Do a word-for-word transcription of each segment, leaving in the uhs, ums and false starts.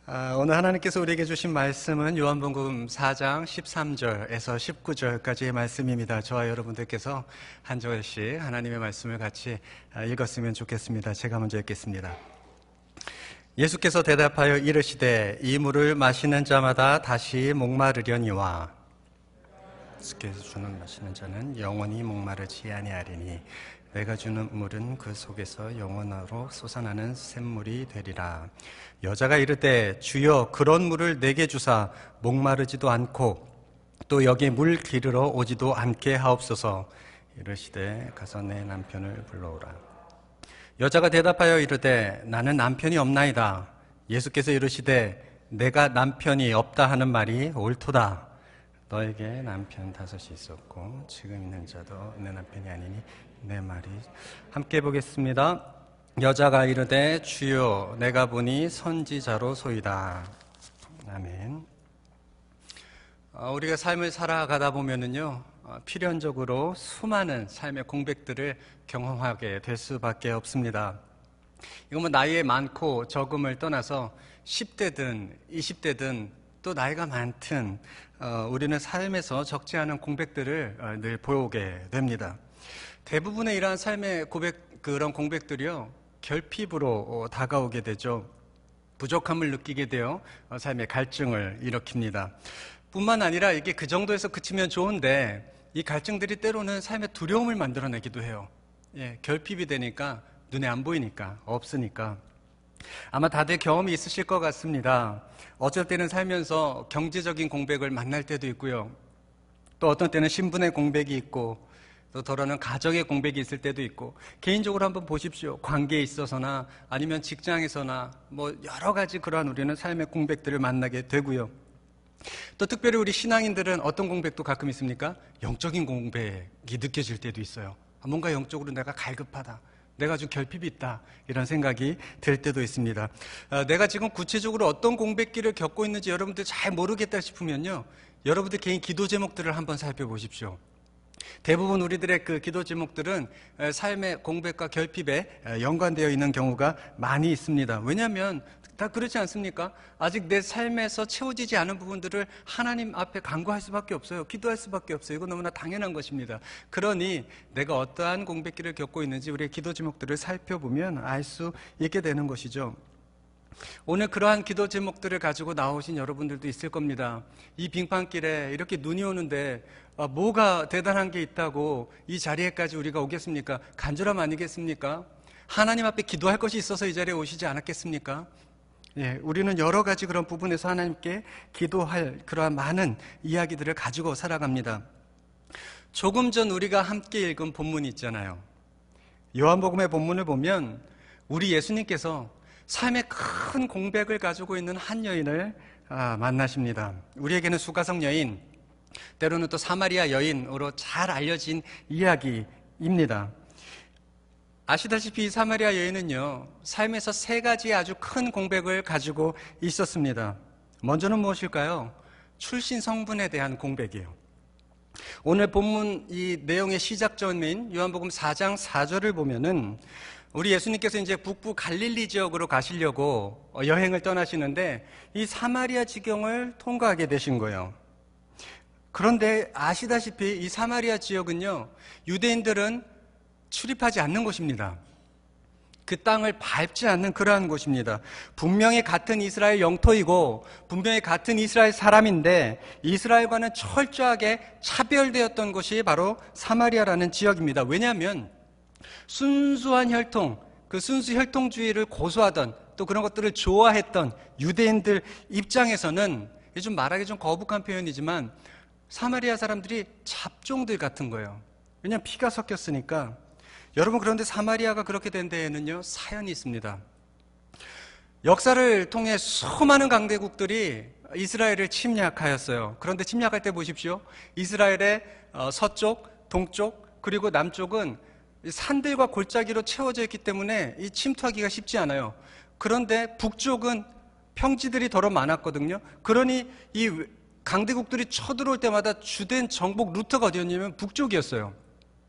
아, 오늘 하나님께서 우리에게 주신 말씀은 요한복음 사 장 십삼 절에서 십구 절까지의 말씀입니다. 저와 여러분들께서 한 절씩 하나님의 말씀을 같이 읽었으면 좋겠습니다. 제가 먼저 읽겠습니다. 예수께서 대답하여 이르시되 이 물을 마시는 자마다 다시 목마르려니와 예수께서 주는 마시는 자는 영원히 목마르지 아니하리니 내가 주는 물은 그 속에서 영원으로 솟아나는 샘물이 되리라. 여자가 이르되 주여 그런 물을 내게 주사 목마르지도 않고 또 여기 물 기르러 오지도 않게 하옵소서. 이르시되 가서 내 남편을 불러오라. 여자가 대답하여 이르되 나는 남편이 없나이다. 예수께서 이르시되 내가 남편이 없다 하는 말이 옳도다. 너에게 남편 다섯이 있었고 지금 있는 자도 내 남편이 아니니 내 말이. 함께 보겠습니다. 여자가 이르되 주여 내가 보니 선지자로소이다. 아멘. 우리가 삶을 살아가다 보면은요 필연적으로 수많은 삶의 공백들을 경험하게 될 수밖에 없습니다. 이건 뭐 나이에 많고 적음을 떠나서 십 대든 이십 대든 또 나이가 많든 우리는 삶에서 적지 않은 공백들을 늘 보게 됩니다. 대부분의 이러한 삶의 고백, 그런 공백들이요 결핍으로 다가오게 되죠. 부족함을 느끼게 되어 삶의 갈증을 일으킵니다. 뿐만 아니라 이게 그 정도에서 그치면 좋은데 이 갈증들이 때로는 삶의 두려움을 만들어내기도 해요. 예, 결핍이 되니까 눈에 안 보이니까 없으니까. 아마 다들 경험이 있으실 것 같습니다. 어쩔 때는 살면서 경제적인 공백을 만날 때도 있고요. 또 어떤 때는 신분의 공백이 있고 또 더러는 가정의 공백이 있을 때도 있고, 개인적으로 한번 보십시오. 관계에 있어서나 아니면 직장에서나 뭐 여러 가지 그러한 우리는 삶의 공백들을 만나게 되고요. 또 특별히 우리 신앙인들은 어떤 공백도 가끔 있습니까? 영적인 공백이 느껴질 때도 있어요. 뭔가 영적으로 내가 갈급하다, 내가 좀 결핍이 있다, 이런 생각이 들 때도 있습니다. 내가 지금 구체적으로 어떤 공백기를 겪고 있는지 여러분들 잘 모르겠다 싶으면요, 여러분들 개인 기도 제목들을 한번 살펴보십시오. 대부분 우리들의 그 기도 제목들은 삶의 공백과 결핍에 연관되어 있는 경우가 많이 있습니다. 왜냐하면 다 그렇지 않습니까? 아직 내 삶에서 채워지지 않은 부분들을 하나님 앞에 간구할 수밖에 없어요. 기도할 수밖에 없어요. 이건 너무나 당연한 것입니다. 그러니 내가 어떠한 공백기를 겪고 있는지 우리의 기도 제목들을 살펴보면 알 수 있게 되는 것이죠. 오늘 그러한 기도 제목들을 가지고 나오신 여러분들도 있을 겁니다. 이 빙판길에 이렇게 눈이 오는데 뭐가 대단한 게 있다고 이 자리에까지 우리가 오겠습니까? 간절함 아니겠습니까? 하나님 앞에 기도할 것이 있어서 이 자리에 오시지 않았겠습니까? 예, 우리는 여러 가지 그런 부분에서 하나님께 기도할 그러한 많은 이야기들을 가지고 살아갑니다. 조금 전 우리가 함께 읽은 본문이 있잖아요. 요한복음의 본문을 보면 우리 예수님께서 삶의 큰 공백을 가지고 있는 한 여인을 아, 만나십니다. 우리에게는 수가성 여인, 때로는 또 사마리아 여인으로 잘 알려진 이야기입니다. 아시다시피 이 사마리아 여인은요, 삶에서 세 가지 아주 큰 공백을 가지고 있었습니다. 먼저는 무엇일까요? 출신 성분에 대한 공백이에요. 오늘 본문 이 내용의 시작점인 요한복음 사 장 사 절을 보면은 우리 예수님께서 이제 북부 갈릴리 지역으로 가시려고 여행을 떠나시는데 이 사마리아 지경을 통과하게 되신 거예요. 그런데 아시다시피 이 사마리아 지역은요, 유대인들은 출입하지 않는 곳입니다. 그 땅을 밟지 않는 그러한 곳입니다. 분명히 같은 이스라엘 영토이고 분명히 같은 이스라엘 사람인데 이스라엘과는 철저하게 차별되었던 곳이 바로 사마리아라는 지역입니다. 왜냐하면 순수한 혈통, 그 순수 혈통주의를 고수하던 또 그런 것들을 좋아했던 유대인들 입장에서는 좀 말하기 좀 거북한 표현이지만 사마리아 사람들이 잡종들 같은 거예요. 왜냐하면 피가 섞였으니까. 여러분, 그런데 사마리아가 그렇게 된 데에는요 사연이 있습니다. 역사를 통해 수많은 강대국들이 이스라엘을 침략하였어요. 그런데 침략할 때 보십시오. 이스라엘의 서쪽, 동쪽, 그리고 남쪽은 산들과 골짜기로 채워져 있기 때문에 이 침투하기가 쉽지 않아요. 그런데 북쪽은 평지들이 더러 많았거든요. 그러니 이 강대국들이 쳐들어올 때마다 주된 정복 루트가 어디였냐면 북쪽이었어요.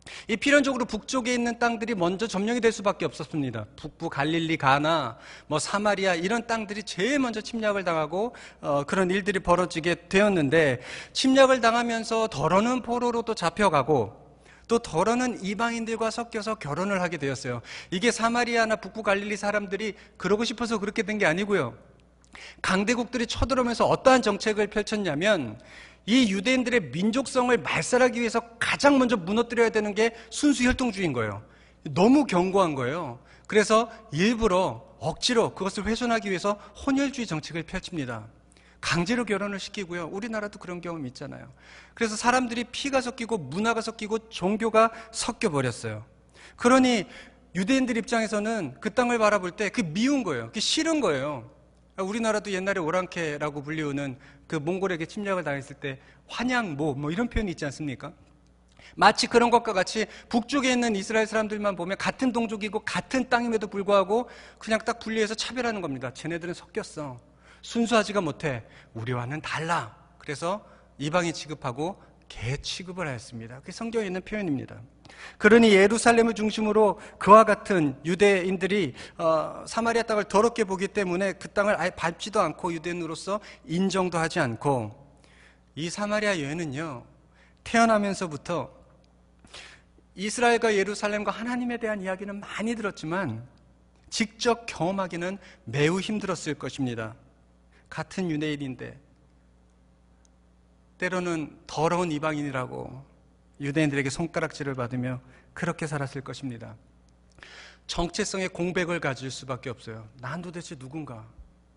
이 필연적으로 북쪽에 있는 땅들이 먼저 점령이 될 수밖에 없었습니다. 북부 갈릴리, 가나, 뭐 사마리아 이런 땅들이 제일 먼저 침략을 당하고 어, 그런 일들이 벌어지게 되었는데, 침략을 당하면서 더러는 포로로 또 잡혀가고 또 더러는 이방인들과 섞여서 결혼을 하게 되었어요. 이게 사마리아나 북부 갈릴리 사람들이 그러고 싶어서 그렇게 된 게 아니고요. 강대국들이 쳐들어오면서 어떠한 정책을 펼쳤냐면, 이 유대인들의 민족성을 말살하기 위해서 가장 먼저 무너뜨려야 되는 게 순수 혈통주의인 거예요. 너무 견고한 거예요. 그래서 일부러 억지로 그것을 훼손하기 위해서 혼혈주의 정책을 펼칩니다. 강제로 결혼을 시키고요. 우리나라도 그런 경험이 있잖아요. 그래서 사람들이 피가 섞이고 문화가 섞이고 종교가 섞여버렸어요. 그러니 유대인들 입장에서는 그 땅을 바라볼 때 그게 미운 거예요. 그게 싫은 거예요. 우리나라도 옛날에 오랑캐라고 불리우는 그 몽골에게 침략을 당했을 때 환양모 뭐 이런 표현이 있지 않습니까? 마치 그런 것과 같이 북쪽에 있는 이스라엘 사람들만 보면 같은 동족이고 같은 땅임에도 불구하고 그냥 딱 분리해서 차별하는 겁니다. 쟤네들은 섞였어. 순수하지가 못해. 우리와는 달라. 그래서 이방인 취급하고 개 취급을 하였습니다. 그게 성경에 있는 표현입니다. 그러니 예루살렘을 중심으로 그와 같은 유대인들이 어, 사마리아 땅을 더럽게 보기 때문에 그 땅을 아예 밟지도 않고 유대인으로서 인정도 하지 않고, 이 사마리아 여인은요, 태어나면서부터 이스라엘과 예루살렘과 하나님에 대한 이야기는 많이 들었지만 직접 경험하기는 매우 힘들었을 것입니다. 같은 유대인인데 때로는 더러운 이방인이라고 유대인들에게 손가락질을 받으며 그렇게 살았을 것입니다. 정체성의 공백을 가질 수밖에 없어요. 난 도대체 누군가?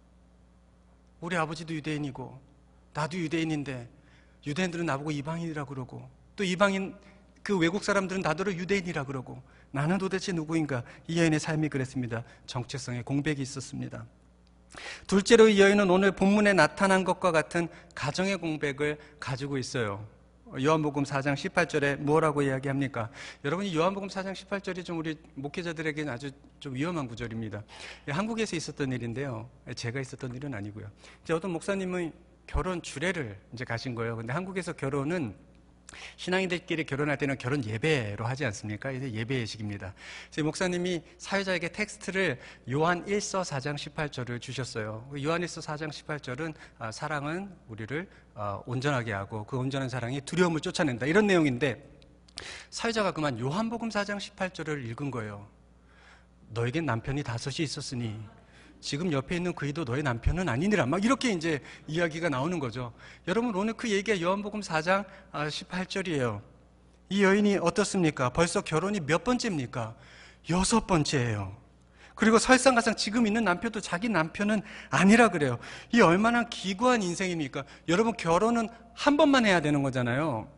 우리 아버지도 유대인이고 나도 유대인인데 유대인들은 나보고 이방인이라고 그러고, 또 이방인 그 외국 사람들은 나더러 유대인이라 그러고, 나는 도대체 누구인가? 이 여인의 삶이 그랬습니다. 정체성의 공백이 있었습니다. 둘째로 이 여인은 오늘 본문에 나타난 것과 같은 가정의 공백을 가지고 있어요. 요한복음 사 장 십팔 절에 뭐라고 이야기합니까? 여러분, 이 요한복음 사 장 십팔 절이 좀 우리 목회자들에게는 아주 좀 위험한 구절입니다. 한국에서 있었던 일인데요. 제가 있었던 일은 아니고요. 이제 어떤 목사님의 결혼 주례를 이제 가신 거예요. 근데 한국에서 결혼은 신앙인들끼리 결혼할 때는 결혼 예배로 하지 않습니까? 이제 예배 예식입니다. 그래서 목사님이 사회자에게 텍스트를 요한 일서 사 장 십팔 절을 주셨어요. 요한 일서 사 장 십팔 절은 사랑은 우리를 온전하게 하고 그 온전한 사랑이 두려움을 쫓아낸다, 이런 내용인데, 사회자가 그만 요한복음 사 장 십팔 절을 읽은 거예요. 너에겐 남편이 다섯이 있었으니 지금 옆에 있는 그이도 너의 남편은 아니니라, 막 이렇게 이제 이야기가 나오는 거죠. 여러분, 오늘 그 얘기가 요한복음 사 장 십팔 절이에요. 이 여인이 어떻습니까? 벌써 결혼이 몇 번째입니까? 여섯 번째예요. 그리고 설상가상 지금 있는 남편도 자기 남편은 아니라 그래요. 이 얼마나 기구한 인생입니까? 여러분, 결혼은 한 번만 해야 되는 거잖아요.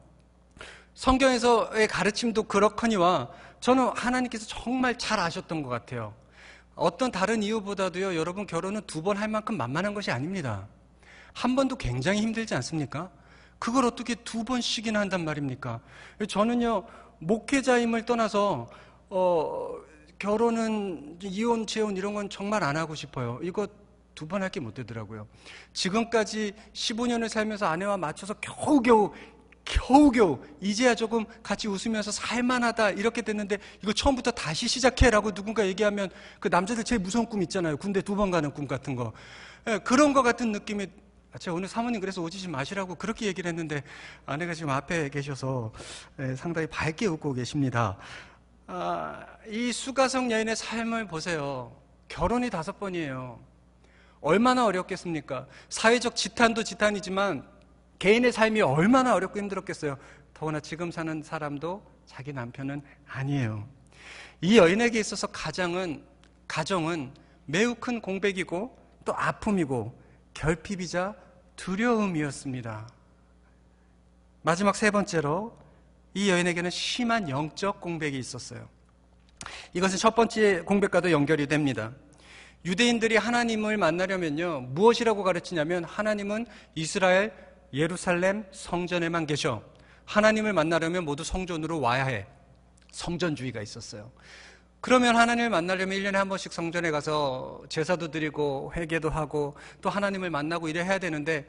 성경에서의 가르침도 그렇거니와 저는 하나님께서 정말 잘 아셨던 것 같아요. 어떤 다른 이유보다도요, 여러분, 결혼은 두 번 할 만큼 만만한 것이 아닙니다. 한 번도 굉장히 힘들지 않습니까? 그걸 어떻게 두 번씩이나 한단 말입니까? 저는요, 목회자임을 떠나서 어, 결혼은 이혼, 재혼 이런 건 정말 안 하고 싶어요. 이거 두 번 할 게 못 되더라고요. 지금까지 십오 년을 살면서 아내와 맞춰서 겨우겨우 겨우겨우 이제야 조금 같이 웃으면서 살만하다 이렇게 됐는데, 이거 처음부터 다시 시작해라고 누군가 얘기하면 그 남자들 제일 무서운 꿈 있잖아요. 군대 두 번 가는 꿈 같은 거. 예, 그런 거 같은 느낌이. 제가 오늘 사모님 그래서 오지 마시라고 그렇게 얘기를 했는데 아내가 지금 앞에 계셔서 예, 상당히 밝게 웃고 계십니다. 아, 이 수가성 여인의 삶을 보세요. 결혼이 다섯 번이에요. 얼마나 어렵겠습니까? 사회적 지탄도 지탄이지만 개인의 삶이 얼마나 어렵고 힘들었겠어요. 더구나 지금 사는 사람도 자기 남편은 아니에요. 이 여인에게 있어서 가정은, 가정은 매우 큰 공백이고 또 아픔이고 결핍이자 두려움이었습니다. 마지막 세 번째로 이 여인에게는 심한 영적 공백이 있었어요. 이것은 첫 번째 공백과도 연결이 됩니다. 유대인들이 하나님을 만나려면요, 무엇이라고 가르치냐면 하나님은 이스라엘 예루살렘 성전에만 계셔. 하나님을 만나려면 모두 성전으로 와야 해. 성전주의가 있었어요. 그러면 하나님을 만나려면 일 년에 한 번씩 성전에 가서 제사도 드리고 회개도 하고 또 하나님을 만나고 이래 해야 되는데,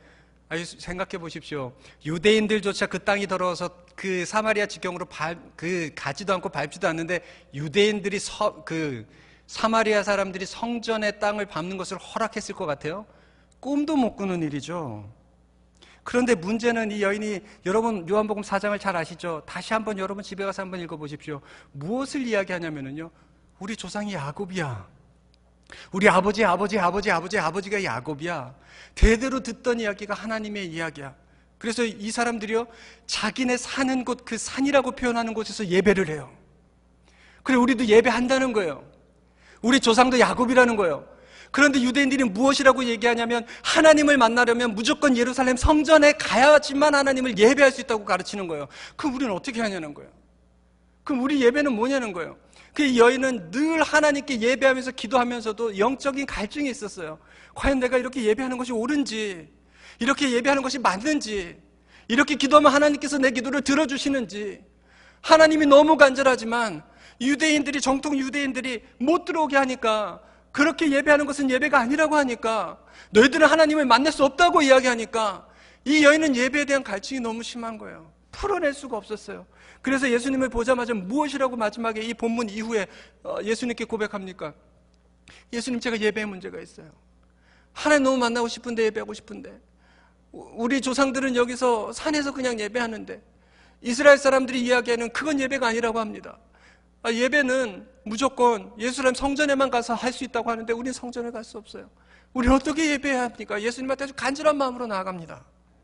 아니, 생각해 보십시오. 유대인들조차 그 땅이 더러워서 그 사마리아 지경으로 발, 그 가지도 않고 밟지도 않는데 유대인들이 서, 그 사마리아 사람들이 성전의 땅을 밟는 것을 허락했을 것 같아요? 꿈도 못 꾸는 일이죠. 그런데 문제는 이 여인이, 여러분 요한복음 사 장을 잘 아시죠? 다시 한번 여러분 집에 가서 한번 읽어보십시오. 무엇을 이야기하냐면요, 우리 조상이 야곱이야. 우리 아버지 아버지 아버지 아버지 아버지가 야곱이야. 대대로 듣던 이야기가 하나님의 이야기야. 그래서 이 사람들이요, 자기네 사는 곳, 그 산이라고 표현하는 곳에서 예배를 해요. 그래, 우리도 예배한다는 거예요. 우리 조상도 야곱이라는 거예요. 그런데 유대인들이 무엇이라고 얘기하냐면, 하나님을 만나려면 무조건 예루살렘 성전에 가야지만 하나님을 예배할 수 있다고 가르치는 거예요. 그럼 우리는 어떻게 하냐는 거예요. 그럼 우리 예배는 뭐냐는 거예요. 그 여인은 늘 하나님께 예배하면서 기도하면서도 영적인 갈증이 있었어요. 과연 내가 이렇게 예배하는 것이 옳은지, 이렇게 예배하는 것이 맞는지, 이렇게 기도하면 하나님께서 내 기도를 들어주시는지. 하나님이 너무 간절하지만 유대인들이, 정통 유대인들이 못 들어오게 하니까, 그렇게 예배하는 것은 예배가 아니라고 하니까, 너희들은 하나님을 만날 수 없다고 이야기하니까 이 여인은 예배에 대한 갈증이 너무 심한 거예요. 풀어낼 수가 없었어요. 그래서 예수님을 보자마자 무엇이라고 마지막에 이 본문 이후에 예수님께 고백합니까? 예수님, 제가 예배에 문제가 있어요. 하나님 너무 만나고 싶은데, 예배하고 싶은데, 우리 조상들은 여기서 산에서 그냥 예배하는데, 이스라엘 사람들이 이야기하는 그건 예배가 아니라고 합니다. 아, 예배는 무조건 예루살렘 성전에만 가서 할 수 있다고 하는데 우리는 성전에 갈 수 없어요. 우리 어떻게 예배해야 합니까? 예수님한테 아주 간절한 마음으로 나아갑니다.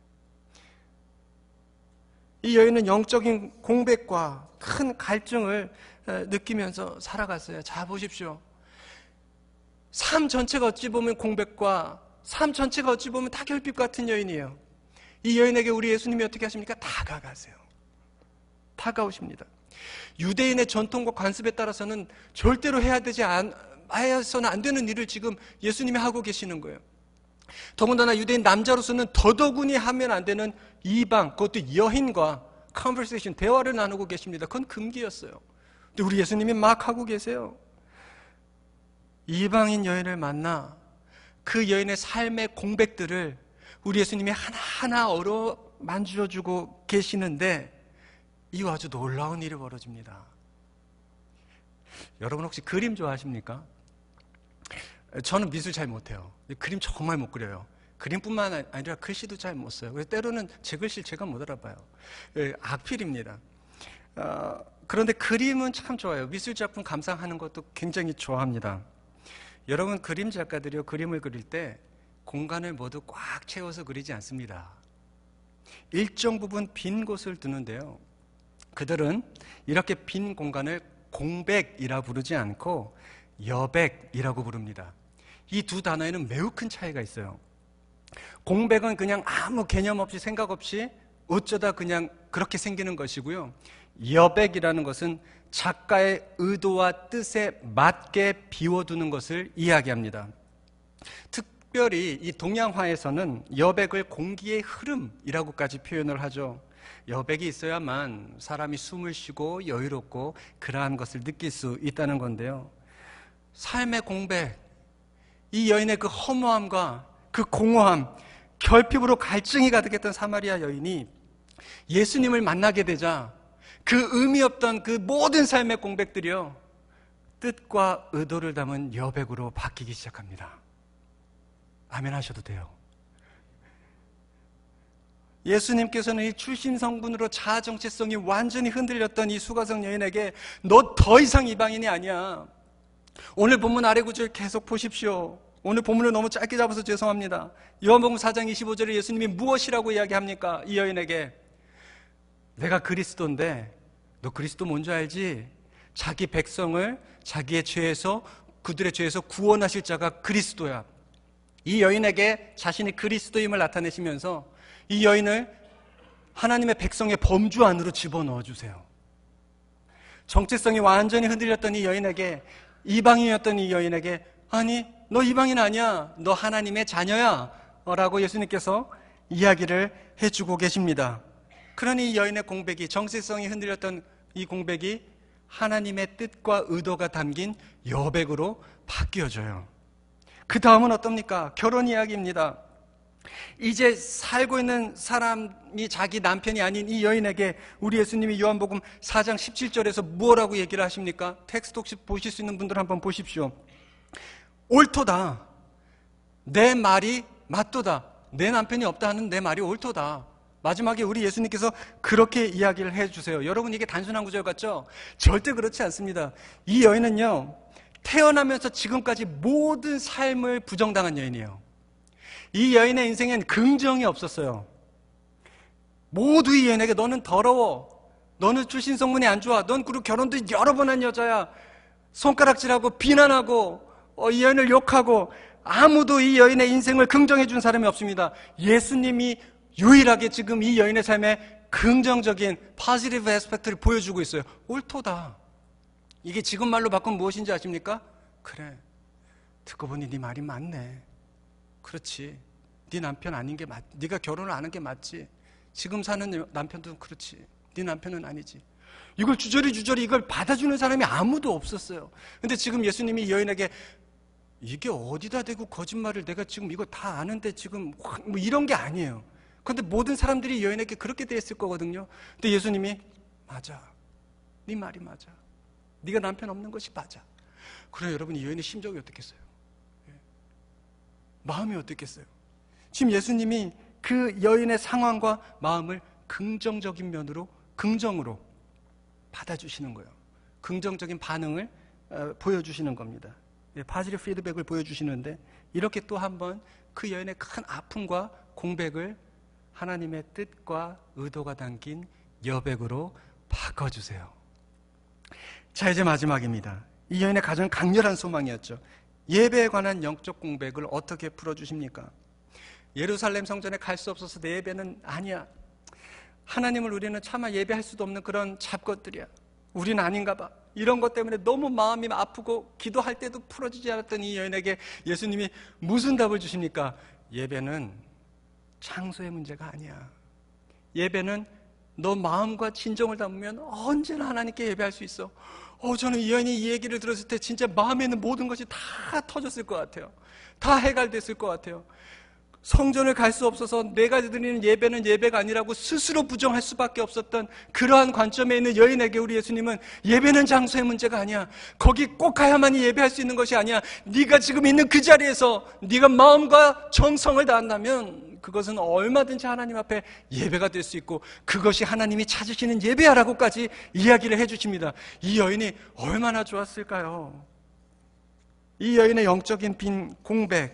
이 여인은 영적인 공백과 큰 갈증을 느끼면서 살아갔어요. 자, 보십시오. 삶 전체가 어찌 보면 공백과, 삶 전체가 어찌 보면 다 결핍 같은 여인이에요. 이 여인에게 우리 예수님이 어떻게 하십니까? 다가가세요. 다가오십니다. 유대인의 전통과 관습에 따라서는 절대로 해야 되지 않, 해서는 안 되는 일을 지금 예수님이 하고 계시는 거예요. 더군다나 유대인 남자로서는 더더군이 하면 안 되는 이방, 그것도 여인과 conversation, 대화를 나누고 계십니다. 그건 금기였어요. 근데 우리 예수님이 막 하고 계세요. 이방인 여인을 만나 그 여인의 삶의 공백들을 우리 예수님이 하나하나 어루 만져주고 계시는데, 이거 아주 놀라운 일이 벌어집니다. 여러분 혹시 그림 좋아하십니까? 저는 미술 잘 못해요. 그림 정말 못 그려요. 그림뿐만 아니라 글씨도 잘 못 써요. 그래서 때로는 제 글씨를 제가 못 알아봐요. 악필입니다. 어, 그런데 그림은 참 좋아요. 미술작품 감상하는 것도 굉장히 좋아합니다. 여러분, 그림 작가들이요, 그림을 그릴 때 공간을 모두 꽉 채워서 그리지 않습니다. 일정 부분 빈 곳을 두는데요, 그들은 이렇게 빈 공간을 공백이라 부르지 않고 여백이라고 부릅니다. 이 두 단어에는 매우 큰 차이가 있어요. 공백은 그냥 아무 개념 없이, 생각 없이 어쩌다 그냥 그렇게 생기는 것이고요, 여백이라는 것은 작가의 의도와 뜻에 맞게 비워두는 것을 이야기합니다. 특별히 이 동양화에서는 여백을 공기의 흐름이라고까지 표현을 하죠. 여백이 있어야만 사람이 숨을 쉬고 여유롭고 그러한 것을 느낄 수 있다는 건데요, 삶의 공백, 이 여인의 그 허무함과 그 공허함, 결핍으로 갈증이 가득했던 사마리아 여인이 예수님을 만나게 되자 그 의미 없던 그 모든 삶의 공백들이요, 뜻과 의도를 담은 여백으로 바뀌기 시작합니다. 아멘 하셔도 돼요. 예수님께서는 이 출신 성분으로 자아 정체성이 완전히 흔들렸던 이 수가성 여인에게 너 더 이상 이방인이 아니야. 오늘 본문 아래 구절 계속 보십시오. 오늘 본문을 너무 짧게 잡아서 죄송합니다. 요한복음 사 장 이십오 절에 예수님이 무엇이라고 이야기합니까? 이 여인에게 내가 그리스도인데 너 그리스도 뭔지 알지? 자기 백성을 자기의 죄에서, 그들의 죄에서 구원하실 자가 그리스도야. 이 여인에게 자신이 그리스도임을 나타내시면서 이 여인을 하나님의 백성의 범주 안으로 집어넣어 주세요. 정체성이 완전히 흔들렸던 이 여인에게, 이방인이었던 이 여인에게, 아니 너 이방인 아니야, 너 하나님의 자녀야 라고 예수님께서 이야기를 해주고 계십니다. 그러니 이 여인의 공백이, 정체성이 흔들렸던 이 공백이 하나님의 뜻과 의도가 담긴 여백으로 바뀌어져요. 그 다음은 어떻습니까? 결혼 이야기입니다. 이제 살고 있는 사람이 자기 남편이 아닌 이 여인에게 우리 예수님이 요한복음 사 장 십칠 절에서 뭐라고 얘기를 하십니까? 텍스트 혹시 보실 수 있는 분들 한번 보십시오. 옳도다. 내 말이 맞도다. 내 남편이 없다 하는 내 말이 옳도다. 마지막에 우리 예수님께서 그렇게 이야기를 해주세요. 여러분, 이게 단순한 구절 같죠? 절대 그렇지 않습니다. 이 여인은요, 태어나면서 지금까지 모든 삶을 부정당한 여인이에요. 이 여인의 인생엔 긍정이 없었어요. 모두 이 여인에게 너는 더러워, 너는 출신 성분이 안 좋아, 넌 그리고 결혼도 여러 번 한 여자야, 손가락질하고 비난하고 어, 이 여인을 욕하고, 아무도 이 여인의 인생을 긍정해 준 사람이 없습니다. 예수님이 유일하게 지금 이 여인의 삶에 긍정적인 포지티브 애스펙트를 보여주고 있어요. 옳도다. 이게 지금 말로 바꾸면 무엇인지 아십니까? 그래, 듣고 보니 네 말이 맞네. 그렇지, 네 남편 아닌 게 맞, 네가 결혼을 안 한 게 맞지. 지금 사는 남편도 그렇지, 네 남편은 아니지. 이걸 주저리 주저리 이걸 받아주는 사람이 아무도 없었어요. 근데 지금 예수님이 이 여인에게 이게 어디다 대고 거짓말을, 내가 지금 이거 다 아는데 지금 뭐 이런 게 아니에요. 그런데 모든 사람들이 이 여인에게 그렇게 대했을 거거든요. 근데 예수님이 맞아, 네 말이 맞아, 네가 남편 없는 것이 맞아. 그래, 여러분, 이 여인의 심정이 어떻겠어요? 마음이 어떻겠어요? 지금 예수님이 그 여인의 상황과 마음을 긍정적인 면으로, 긍정으로 받아주시는 거예요. 긍정적인 반응을 어, 보여주시는 겁니다. 파지티브 피드백을 보여주시는데, 이렇게 또 한번 그 여인의 큰 아픔과 공백을 하나님의 뜻과 의도가 담긴 여백으로 바꿔주세요. 자, 이제 마지막입니다. 이 여인의 가장 강렬한 소망이었죠. 예배에 관한 영적 공백을 어떻게 풀어주십니까? 예루살렘 성전에 갈 수 없어서 내 예배는 아니야. 하나님을 우리는 차마 예배할 수도 없는 그런 잡것들이야. 우리는 아닌가 봐. 이런 것 때문에 너무 마음이 아프고 기도할 때도 풀어지지 않았던 이 여인에게 예수님이 무슨 답을 주십니까? 예배는 장소의 문제가 아니야. 예배는 너 마음과 진정을 담으면 언제나 하나님께 예배할 수 있어. 어, 저는 이 여인이 이 얘기를 들었을 때 진짜 마음에 있는 모든 것이 다 터졌을 것 같아요. 다 해결됐을 것 같아요. 성전을 갈 수 없어서 내가 드리는 예배는 예배가 아니라고 스스로 부정할 수밖에 없었던 그러한 관점에 있는 여인에게 우리 예수님은 예배는 장소의 문제가 아니야. 거기 꼭 가야만이 예배할 수 있는 것이 아니야. 네가 지금 있는 그 자리에서 네가 마음과 정성을 다한다면 그것은 얼마든지 하나님 앞에 예배가 될 수 있고, 그것이 하나님이 찾으시는 예배야라고까지 이야기를 해주십니다. 이 여인이 얼마나 좋았을까요? 이 여인의 영적인 빈 공백,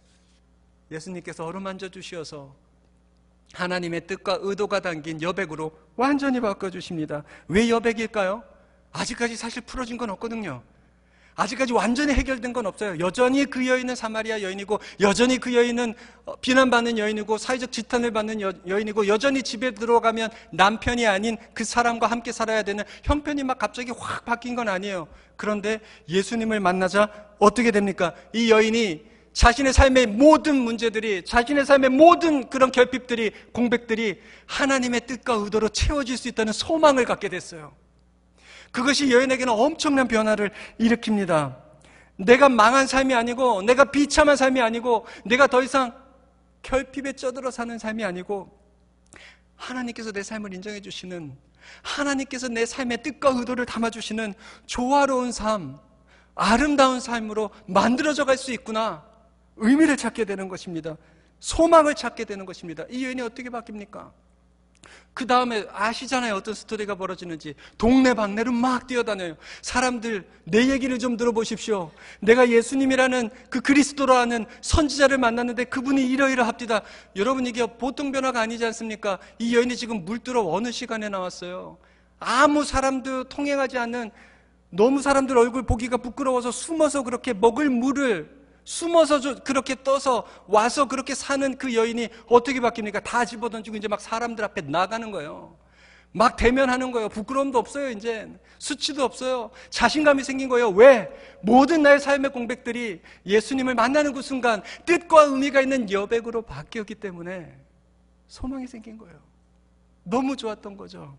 예수님께서 어루만져 주시어서 하나님의 뜻과 의도가 담긴 여백으로 완전히 바꿔주십니다. 왜 여백일까요? 아직까지 사실 풀어진 건 없거든요. 아직까지 완전히 해결된 건 없어요. 여전히 그 여인은 사마리아 여인이고, 여전히 그 여인은 비난받는 여인이고, 사회적 지탄을 받는 여, 여인이고, 여전히 집에 들어가면 남편이 아닌 그 사람과 함께 살아야 되는 형편이 막 갑자기 확 바뀐 건 아니에요. 그런데 예수님을 만나자 어떻게 됩니까? 이 여인이 자신의 삶의 모든 문제들이, 자신의 삶의 모든 그런 결핍들이, 공백들이 하나님의 뜻과 의도로 채워질 수 있다는 소망을 갖게 됐어요. 그것이 여인에게는 엄청난 변화를 일으킵니다. 내가 망한 삶이 아니고, 내가 비참한 삶이 아니고, 내가 더 이상 결핍에 쩌들어 사는 삶이 아니고, 하나님께서 내 삶을 인정해 주시는, 하나님께서 내 삶의 뜻과 의도를 담아주시는 조화로운 삶, 아름다운 삶으로 만들어져 갈 수 있구나. 의미를 찾게 되는 것입니다. 소망을 찾게 되는 것입니다. 이 여인이 어떻게 바뀝니까? 그 다음에 아시잖아요, 어떤 스토리가 벌어지는지. 동네방네로 막 뛰어다녀요. 사람들, 내 얘기를 좀 들어보십시오. 내가 예수님이라는 그 그리스도라는 선지자를 만났는데 그분이 이러이러합디다. 여러분, 이게 보통 변화가 아니지 않습니까? 이 여인이 지금 물들어 어느 시간에 나왔어요? 아무 사람도 통행하지 않는, 너무 사람들 얼굴 보기가 부끄러워서 숨어서 그렇게 먹을 물을 숨어서 그렇게 떠서 와서 그렇게 사는 그 여인이 어떻게 바뀝니까? 다 집어던지고 이제 막 사람들 앞에 나가는 거예요. 막 대면하는 거예요. 부끄러움도 없어요. 이제 수치도 없어요. 자신감이 생긴 거예요. 왜? 모든 나의 삶의 공백들이 예수님을 만나는 그 순간 뜻과 의미가 있는 여백으로 바뀌었기 때문에 소망이 생긴 거예요. 너무 좋았던 거죠.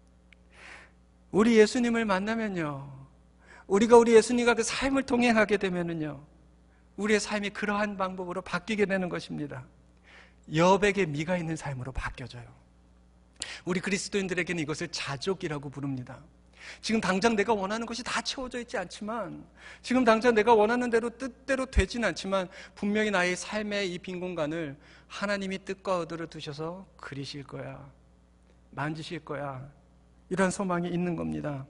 우리 예수님을 만나면요, 우리가 우리 예수님과 그 삶을 동행하게 되면은요, 우리의 삶이 그러한 방법으로 바뀌게 되는 것입니다. 여백의 미가 있는 삶으로 바뀌어져요. 우리 그리스도인들에게는 이것을 자족이라고 부릅니다. 지금 당장 내가 원하는 것이 다 채워져 있지 않지만, 지금 당장 내가 원하는 대로 뜻대로 되진 않지만, 분명히 나의 삶의 이 빈 공간을 하나님이 뜻과 의도를 두셔서 그리실 거야, 만지실 거야, 이런 소망이 있는 겁니다.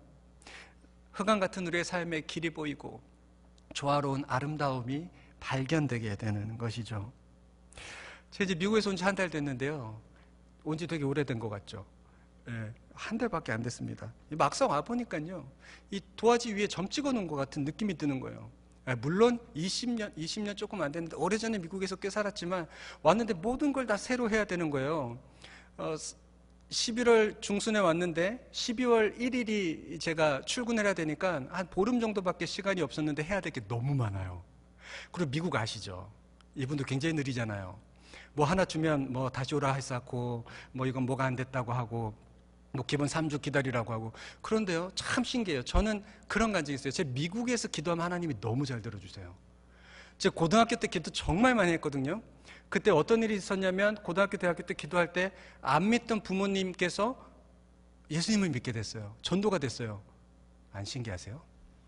흑암 같은 우리의 삶에 길이 보이고 조화로운 아름다움이 발견되게 되는 것이죠. 제가 이제 미국에서 온 지 한 달 됐는데요, 온 지 되게 오래된 것 같죠? 예, 한 달밖에 안 됐습니다. 막상 와보니까요, 이 도화지 위에 점 찍어 놓은 것 같은 느낌이 드는 거예요. 예, 물론 이십 년, 이십 년 조금 안 됐는데, 오래전에 미국에서 꽤 살았지만, 왔는데 모든 걸 다 새로 해야 되는 거예요. 어, 십일월 중순에 왔는데, 십이월 일일이 제가 출근을 해야 되니까, 한 보름 정도밖에 시간이 없었는데, 해야 될 게 너무 많아요. 그리고 미국 아시죠? 이분도 굉장히 느리잖아요. 뭐 하나 주면 뭐 다시 오라 했었고, 뭐 이건 뭐가 안 됐다고 하고, 뭐 기본 삼 주 기다리라고 하고. 그런데요, 참 신기해요. 저는 그런 간증이 있어요. 제 미국에서 기도하면 하나님이 너무 잘 들어주세요. 제가 고등학교 때 기도 정말 많이 했거든요. 그때 어떤 일이 있었냐면, 고등학교, 대학교 때 기도할 때 안 믿던 부모님께서 예수님을 믿게 됐어요. 전도가 됐어요. 안 신기하세요?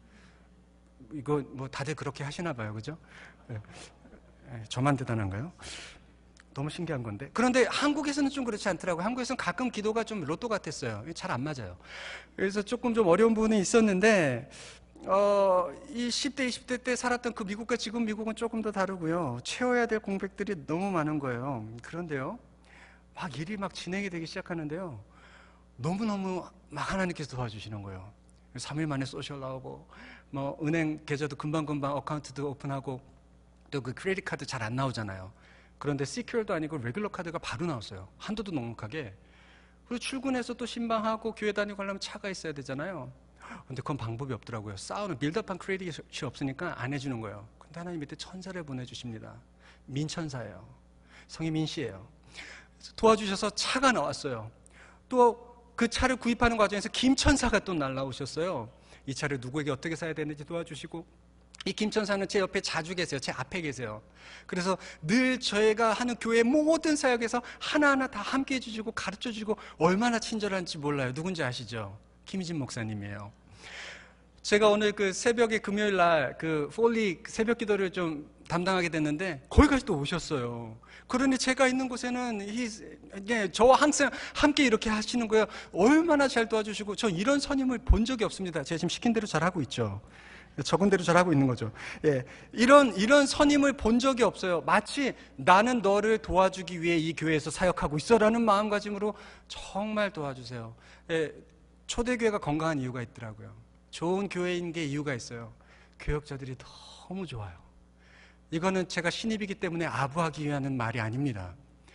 이거 뭐 다들 그렇게 하시나 봐요, 그죠? 네. 저만 대단한가요? 너무 신기한 건데. 그런데 한국에서는 좀 그렇지 않더라고요. 한국에서는 가끔 기도가 좀 로또 같았어요. 잘 안 맞아요. 그래서 조금 좀 어려운 부분이 있었는데, 어, 이 십 대, 이십 대 때 살았던 그 미국과 지금 미국은 조금 더 다르고요. 채워야 될 공백들이 너무 많은 거예요. 그런데요, 막 일이 막 진행이 되기 시작하는데요, 너무너무 막 하나님께서 도와주시는 거예요. 삼 일 만에 소셜 나오고, 뭐 은행 계좌도 금방금방 어카운트도 오픈하고, 또 그 크레딧 카드 잘 안 나오잖아요. 그런데 시큐어도 아니고 레귤러 카드가 바로 나왔어요. 한도도 넉넉하게. 그리고 출근해서 또 신방하고 교회 다니고 하려면 차가 있어야 되잖아요. 근데 그건 방법이 없더라고요. 싸우는 밀접한 크레딧이 없으니까 안 해주는 거예요. 근데 하나님 밑에 천사를 보내주십니다. 민천사예요. 성이 민씨예요. 도와주셔서 차가 나왔어요. 또 그 차를 구입하는 과정에서 김천사가 또 날라오셨어요. 이 차를 누구에게 어떻게 사야 되는지 도와주시고, 이 김천사는 제 옆에 자주 계세요. 제 앞에 계세요. 그래서 늘 저희가 하는 교회 모든 사역에서 하나하나 다 함께 해주시고 가르쳐주시고, 얼마나 친절한지 몰라요. 누군지 아시죠? 김희진 목사님이에요. 제가 오늘 그 새벽에 금요일 날 그 폴리 새벽 기도를 좀 담당하게 됐는데, 거기까지 또 오셨어요. 그러니 제가 있는 곳에는 이, 예, 저와 항상 함께 이렇게 하시는 거예요. 얼마나 잘 도와주시고, 저 이런 선임을 본 적이 없습니다. 제가 지금 시킨 대로 잘하고 있죠. 적은 대로 잘하고 있는 거죠. 예, 이런 이런 선임을 본 적이 없어요. 마치 나는 너를 도와주기 위해 이 교회에서 사역하고 있어라는 마음가짐으로 정말 도와주세요. 예, 초대교회가 건강한 이유가 있더라고요. 좋은 교회인 게 이유가 있어요. 교역자들이 너무 좋아요. 이거는 제가 신입이기 때문에 아부하기 위한 말이 아닙니다.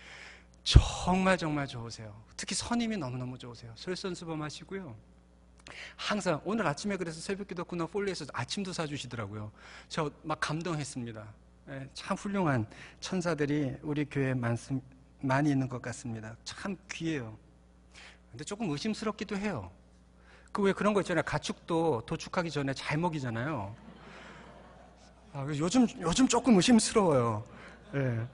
정말 정말 좋으세요. 특히 선임이 너무너무 좋으세요. 솔선수범하시고요. 항상 오늘 아침에 그래서 새벽기도 끝나고 폴리에서 아침도 사주시더라고요. 저 막 감동했습니다. 예, 참 훌륭한 천사들이 우리 교회에 많습, 많이 있는 것 같습니다. 참 귀해요. 근데 조금 의심스럽기도 해요. 그 왜 그런 거 있잖아요. 가축도 도축하기 전에 잘 먹이잖아요. 아, 요즘 요즘 조금 의심스러워요. 예.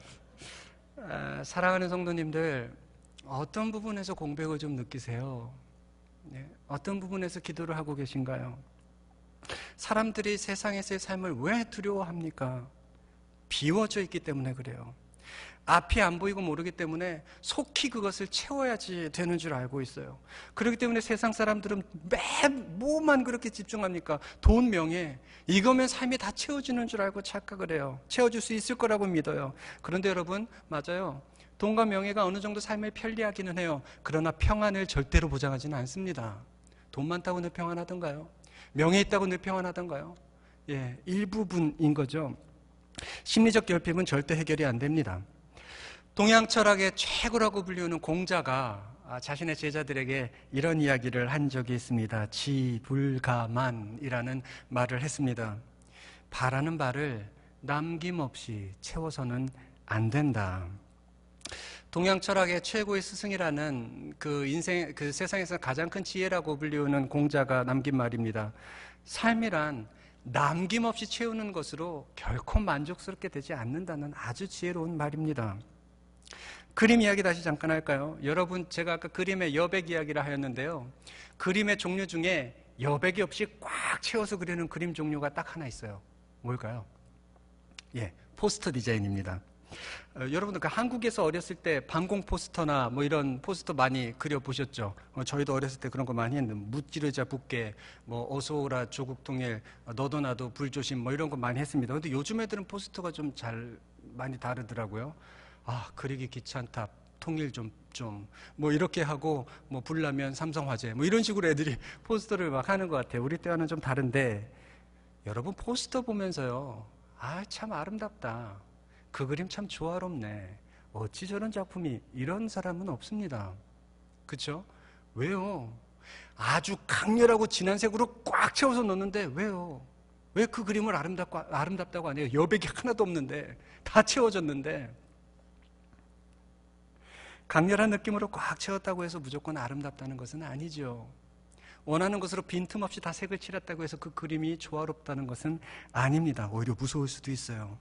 아, 사랑하는 성도님들, 어떤 부분에서 공백을 좀 느끼세요? 네, 어떤 부분에서 기도를 하고 계신가요? 사람들이 세상에서의 삶을 왜 두려워합니까? 비워져 있기 때문에 그래요. 앞이 안 보이고 모르기 때문에 속히 그것을 채워야지 되는 줄 알고 있어요. 그렇기 때문에 세상 사람들은 매 뭐만 그렇게 집중합니까? 돈, 명예, 이거면 삶이 다 채워지는 줄 알고 착각을 해요. 채워줄 수 있을 거라고 믿어요. 그런데 여러분, 맞아요. 돈과 명예가 어느 정도 삶을 편리하기는 해요. 그러나 평안을 절대로 보장하지는 않습니다. 돈 많다고 늘 평안하던가요? 명예 있다고 늘 평안하던가요? 예, 일부분인 거죠. 심리적 결핍은 절대 해결이 안 됩니다. 동양 철학의 최고라고 불리우는 공자가 자신의 제자들에게 이런 이야기를 한 적이 있습니다. 지불가만이라는 말을 했습니다. 바라는 바를 남김없이 채워서는 안 된다. 동양 철학의 최고의 스승이라는 그 인생, 그 세상에서 가장 큰 지혜라고 불리우는 공자가 남긴 말입니다. 삶이란 남김없이 채우는 것으로 결코 만족스럽게 되지 않는다는 아주 지혜로운 말입니다. 그림 이야기 다시 잠깐 할까요? 여러분, 제가 아까 그림의 여백 이야기를 하였는데요. 그림의 종류 중에 여백이 없이 꽉 채워서 그리는 그림 종류가 딱 하나 있어요. 뭘까요? 예, 포스터 디자인입니다. 어, 여러분들 그 한국에서 어렸을 때 방공 포스터나 뭐 이런 포스터 많이 그려보셨죠? 어, 저희도 어렸을 때 그런 거 많이 했는데, 무찌르자 붓게, 뭐 어서오라 조국 통일, 어, 너도 나도 불조심 뭐 이런 거 많이 했습니다. 근데 요즘 애들은 포스터가 좀 잘 많이 다르더라고요. 아, 그리기 귀찮다, 통일 좀 좀 뭐 이렇게 하고, 뭐 불나면 삼성화재 뭐 이런 식으로 애들이 포스터를 막 하는 것 같아요. 우리 때와는 좀 다른데, 여러분 포스터 보면서요, 아, 참 아름답다, 그 그림 참 조화롭네, 어찌 저런 작품이, 이런 사람은 없습니다. 그렇죠? 왜요? 아주 강렬하고 진한 색으로 꽉 채워서 넣는데 왜요? 왜 그 그림을 아름답고, 아름답다고 안 해요? 여백이 하나도 없는데, 다 채워졌는데. 강렬한 느낌으로 꽉 채웠다고 해서 무조건 아름답다는 것은 아니죠. 원하는 것으로 빈틈없이 다 색을 칠했다고 해서 그 그림이 조화롭다는 것은 아닙니다. 오히려 무서울 수도 있어요.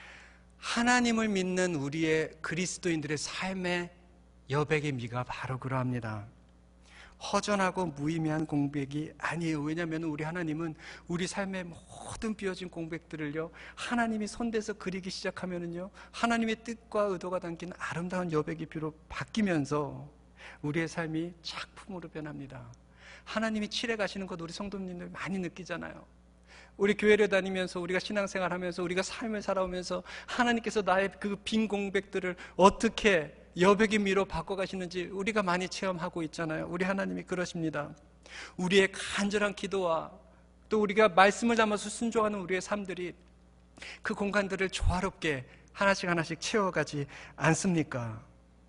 하나님을 믿는 우리의 그리스도인들의 삶의 여백의 미가 바로 그러합니다. 허전하고 무의미한 공백이 아니에요. 왜냐하면 우리 하나님은 우리 삶의 모든 비어진 공백들을요, 하나님이 손대서 그리기 시작하면은요, 하나님의 뜻과 의도가 담긴 아름다운 여백이 비로 바뀌면서 우리의 삶이 작품으로 변합니다. 하나님이 칠해 가시는 것 우리 성도님들 많이 느끼잖아요. 우리 교회를 다니면서, 우리가 신앙생활하면서, 우리가 삶을 살아오면서 하나님께서 나의 그 빈 공백들을 어떻게 여백의 미로 바꿔가시는지 우리가 많이 체험하고 있잖아요. 우리 하나님이 그러십니다. 우리의 간절한 기도와 또 우리가 말씀을 담아서 순종하는 우리의 삶들이 그 공간들을 조화롭게 하나씩 하나씩 채워가지 않습니까?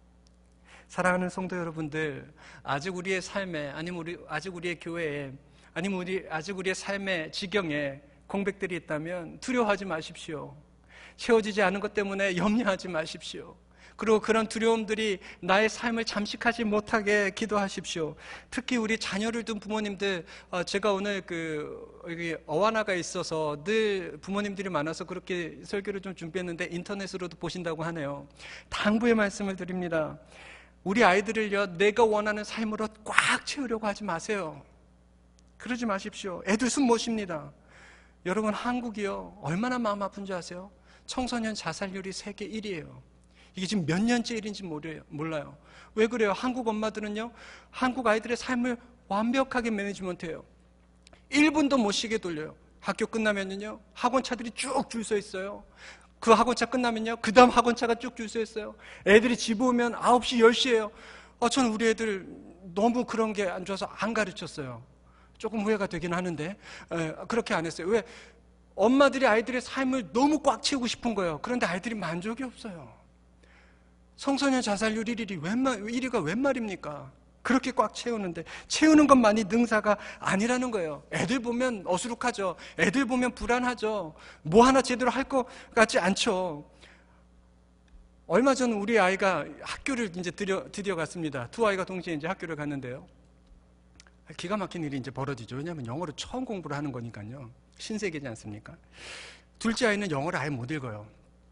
사랑하는 성도 여러분들, 아직 우리의 삶에, 아니면 우리, 아직 우리의 교회에, 아니면 우리, 아직 우리의 삶의 지경에 공백들이 있다면 두려워하지 마십시오. 채워지지 않은 것 때문에 염려하지 마십시오. 그리고 그런 두려움들이 나의 삶을 잠식하지 못하게 기도하십시오. 특히 우리 자녀를 둔 부모님들, 제가 오늘 그 여기 어와나가 있어서 늘 부모님들이 많아서 그렇게 설교를 좀 준비했는데 인터넷으로도 보신다고 하네요. 당부의 말씀을 드립니다. 우리 아이들을요, 내가 원하는 삶으로 꽉 채우려고 하지 마세요. 그러지 마십시오. 애들 숨 못 쉽니다. 여러분, 한국이요, 얼마나 마음 아픈지 아세요? 청소년 자살률이 세계 일 위예요. 이게 지금 몇 년째 일인지 몰라요. 왜 그래요? 한국 엄마들은요, 한국 아이들의 삶을 완벽하게 매니지먼트해요. 일 분도 못 쉬게 돌려요. 학교 끝나면요, 학원차들이 쭉 줄 서 있어요. 그 학원차 끝나면요, 그 다음 학원차가 쭉 줄 서 있어요. 애들이 집 오면 아홉 시, 열 시예요. 어, 저는 우리 애들 너무 그런 게 안 좋아서 안 가르쳤어요. 조금 후회가 되긴 하는데, 에, 그렇게 안 했어요. 왜? 엄마들이 아이들의 삶을 너무 꽉 채우고 싶은 거예요. 그런데 아이들이 만족이 없어요. 청소년 자살률 일 위가 웬, 말, 일 위가 웬 말입니까? 그렇게 꽉 채우는데, 채우는 것만이 능사가 아니라는 거예요. 애들 보면 어수룩하죠. 애들 보면 불안하죠. 뭐 하나 제대로 할 것 같지 않죠. 얼마 전 우리 아이가 학교를 이제 드디어, 드디어 갔습니다. 두 아이가 동시에 이제 학교를 갔는데요. 기가 막힌 일이 이제 벌어지죠. 왜냐하면 영어를 처음 공부를 하는 거니까요. 신세계지 않습니까? 둘째 아이는 영어를 아예 못 읽어요.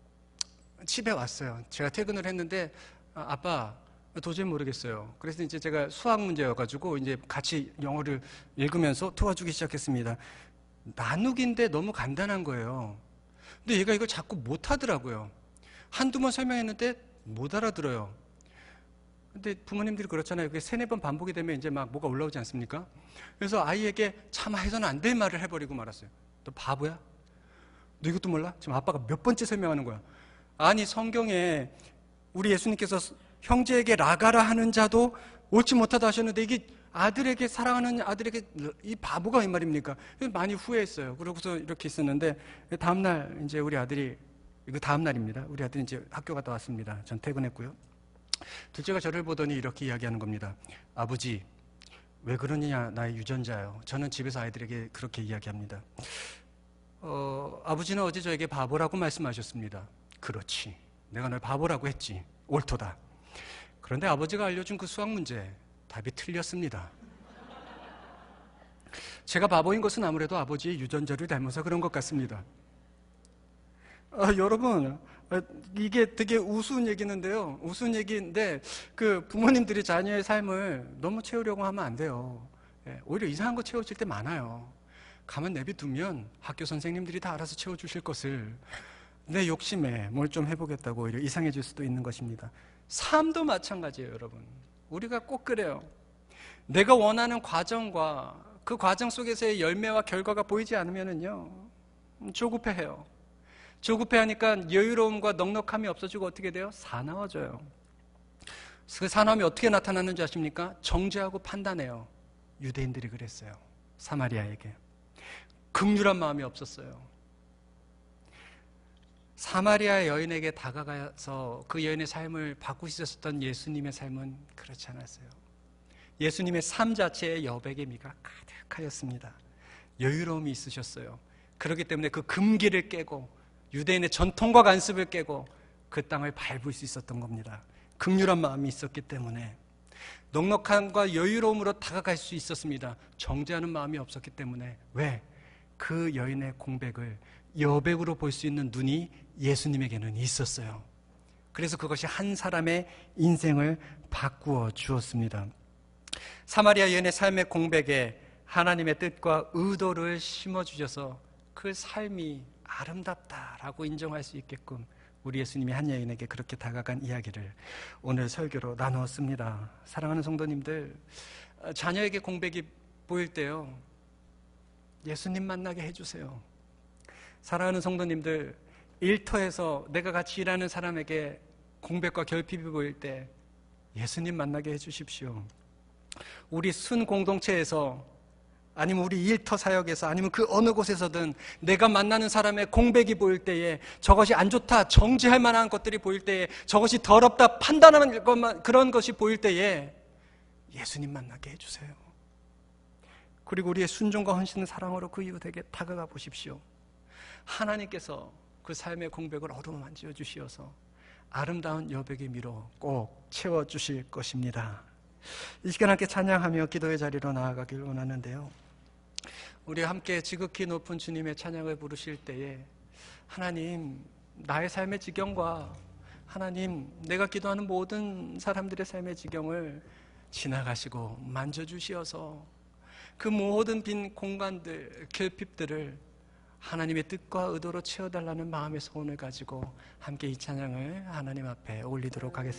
집에 왔어요. 제가 퇴근을 했는데, 아, 아빠, 도저히 모르겠어요. 그래서 이제 제가 수학 문제여가지고 이제 같이 영어를 읽으면서 도와주기 시작했습니다. 나누기인데 너무 간단한 거예요. 근데 얘가 이걸 자꾸 못 하더라고요. 한두 번 설명했는데 못 알아들어요. 근데 부모님들이 그렇잖아요. 그게 세네 번 반복이 되면 이제 막 뭐가 올라오지 않습니까? 그래서 아이에게 차마 해서는 안 될 말을 해버리고 말았어요. 너 바보야? 너 이것도 몰라? 지금 아빠가 몇 번째 설명하는 거야. 아니, 성경에 우리 예수님께서 형제에게 라가라 하는 자도 옳지 못하다 하셨는데, 이게 아들에게, 사랑하는 아들에게 이 바보가 웬 말입니까? 많이 후회했어요. 그러고서 이렇게 있었는데, 다음날 이제 우리 아들이, 이거 다음날입니다. 우리 아들이 이제 학교 갔다 왔습니다. 전 퇴근했고요. 둘째가 저를 보더니 이렇게 이야기하는 겁니다. 아버지, 왜 그러느냐, 나의 유전자요. 저는 집에서 아이들에게 그렇게 이야기합니다. 어, 아버지는 어제 저에게 바보라고 말씀하셨습니다. 그렇지, 내가 널 바보라고 했지. 옳도다. 그런데 아버지가 알려준 그 수학 문제, 답이 틀렸습니다. 제가 바보인 것은 아무래도 아버지의 유전자를 닮아서 그런 것 같습니다. 아, 여러분, 이게 되게 우스운 얘기인데요. 우스운 얘기인데 그 부모님들이 자녀의 삶을 너무 채우려고 하면 안 돼요. 오히려 이상한 거 채워질 때 많아요. 가만 내비두면 학교 선생님들이 다 알아서 채워주실 것을 내 욕심에 뭘 좀 해보겠다고 오히려 이상해질 수도 있는 것입니다. 삶도 마찬가지예요, 여러분. 우리가 꼭 그래요. 내가 원하는 과정과 그 과정 속에서의 열매와 결과가 보이지 않으면은요, 조급해해요. 조급해하니까 여유로움과 넉넉함이 없어지고 어떻게 돼요? 사나워져요. 그 사나움이 어떻게 나타나는지 아십니까? 정죄하고 판단해요. 유대인들이 그랬어요. 사마리아에게. 긍휼한 마음이 없었어요. 사마리아 여인에게 다가가서 그 여인의 삶을 바꾸셨던 예수님의 삶은 그렇지 않았어요. 예수님의 삶 자체에 여백의 미가 가득하였습니다. 여유로움이 있으셨어요. 그렇기 때문에 그 금기를 깨고 유대인의 전통과 관습을 깨고 그 땅을 밟을 수 있었던 겁니다. 긍휼한 마음이 있었기 때문에 넉넉함과 여유로움으로 다가갈 수 있었습니다. 정죄하는 마음이 없었기 때문에. 왜? 그 여인의 공백을 여백으로 볼 수 있는 눈이 예수님에게는 있었어요. 그래서 그것이 한 사람의 인생을 바꾸어 주었습니다. 사마리아 여인의 삶의 공백에 하나님의 뜻과 의도를 심어주셔서 그 삶이 아름답다라고 인정할 수 있게끔 우리 예수님이 한 여인에게 그렇게 다가간 이야기를 오늘 설교로 나누었습니다. 사랑하는 성도님들, 자녀에게 공백이 보일 때요, 예수님 만나게 해주세요. 사랑하는 성도님들, 일터에서 내가 같이 일하는 사람에게 공백과 결핍이 보일 때 예수님 만나게 해주십시오. 우리 순 공동체에서 아니면 우리 일터 사역에서 아니면 그 어느 곳에서든 내가 만나는 사람의 공백이 보일 때에 저것이 안 좋다, 정죄할 만한 것들이 보일 때에 저것이 더럽다, 판단하는 것만, 그런 것이 보일 때에 예수님 만나게 해주세요. 그리고 우리의 순종과 헌신의 사랑으로 그 이웃에게 다가가 보십시오. 하나님께서 그 삶의 공백을 어루만져 주시어서 아름다운 여백의 미로 꼭 채워주실 것입니다. 이 시간 함께 찬양하며 기도의 자리로 나아가길 원하는데요, 우리 함께 지극히 높은 주님의 찬양을 부르실 때에 하나님, 나의 삶의 지경과 하나님, 내가 기도하는 모든 사람들의 삶의 지경을 지나가시고 만져주시어서 그 모든 빈 공간들, 결핍들을 하나님의 뜻과 의도로 채워달라는 마음의 소원을 가지고 함께 이 찬양을 하나님 앞에 올리도록 하겠습니다.